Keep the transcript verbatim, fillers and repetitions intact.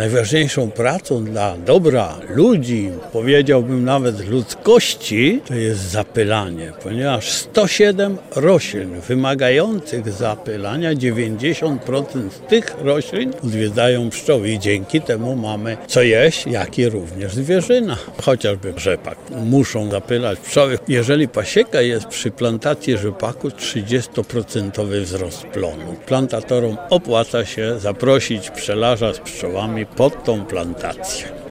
najważniejszą pracą dla dobra ludzi, powiedziałbym nawet ludzkości, to jest zapylanie, ponieważ sto siedem roślin wymagających zapylania, dziewięćdziesiąt procent z tych roślin odwiedzają pszczoły i dzięki temu mamy co jeść, jak i również zwierzyna, chociażby rzepak. Muszą zapylać pszczoły. Jeżeli pasieka jest przy plantacji rzepaku, trzydziestoprocentowy wzrost plonu. Plantatorom opłaca się zaprosić pszczelarza z pszczołami pod tą plantację.